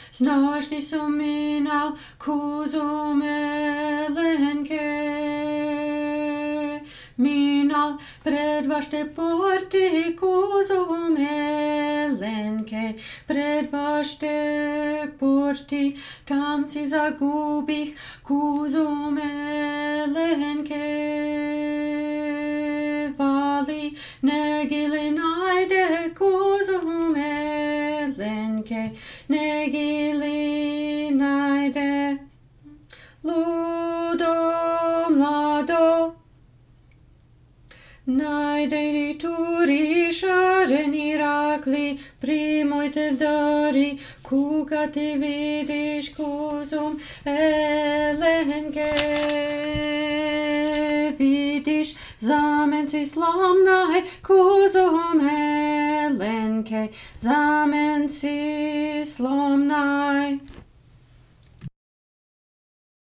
Znašti suminal kuzumelenke. Minal predvašte porti kuzumelenke. Predvašte porti, tam si zagubih kuzumelenke. Vali negili najde kuzumelenke. Negili najde ludo mlado. Najde turi šareni rakli, primojte dari, kuga ti vidiš kuzum elenke. Vidiš zamen si slomnaj, kuzum elenke, zamen si slomnaj.